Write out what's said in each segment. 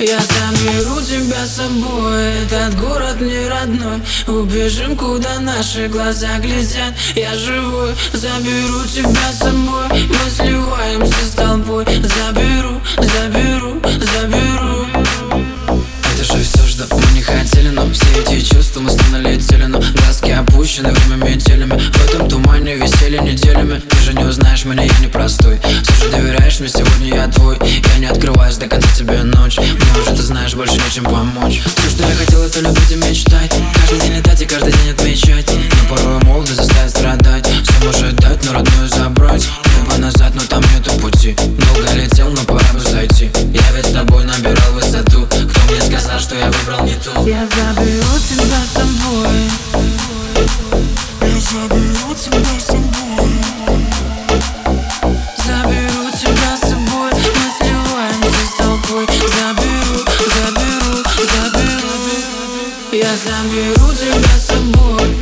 Я заберу тебя с собой, этот город не родной. Убежим, куда наши глаза глядят. Я живой, заберу тебя с собой. Мы сливаемся с толпой. Заберу, заберу, заберу. Это же все, что мы не хотели, но все эти чувства мы словно летели. Но глазки опущены время метелями. В этом тумане висели неделями. Ты же не узнаешь меня, я непростой. Все же доверяешь мне, сегодня я твой. Я не открываюсь до конца тебе ночь. Мне уже ты знаешь, больше нечем помочь. Все, что я хотел, это любить и мечтать. Каждый день летать и каждый день отмечать. Но порой молодость заставит страдать. Все может дать, но родную забрать. Небо назад, но там нету пути. Долго летел, но пора бы зайти. Я ведь с тобой набирал высоту. Кто мне сказал, что я выбрал не ту? Я заберу тебя с собой. Я заберу тебя с собой. Заберу тебя с собой. Мы сливаемся с толпой. Заберу, заберу, заберу. Я заберу тебя с собой.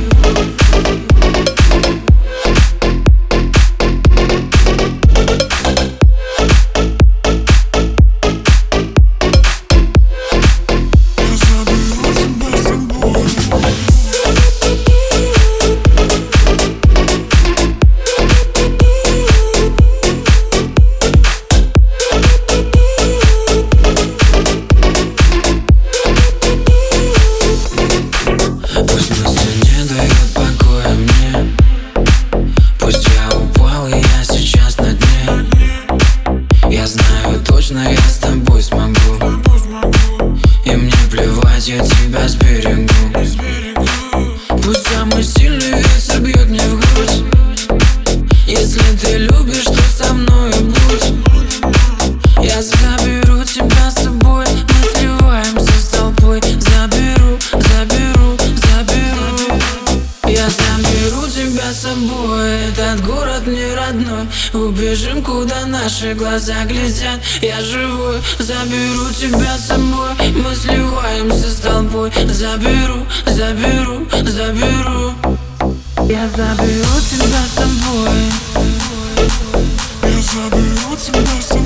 Пусть мысли не дают покоя мне. Пусть я упал и я сейчас на дне. Я знаю точно, я с тобой смогу. И мне плевать, я тебя сберегу. Пусть самый сильный ветер бьет мне в грудь. Если ты любишь, то со мною будь. Я заберу тебя с собой. Мы сливаемся с толпой. Заберу, заберу, заберу. Я заберу тебя с собой. Этот город не родной. Убежим, куда наши глаза глядят. Я живой, заберу тебя с собой. Мы сливаемся с толпой. Заберу, заберу, заберу. Я заберу тебя с собой. Я заберу тебя с собой.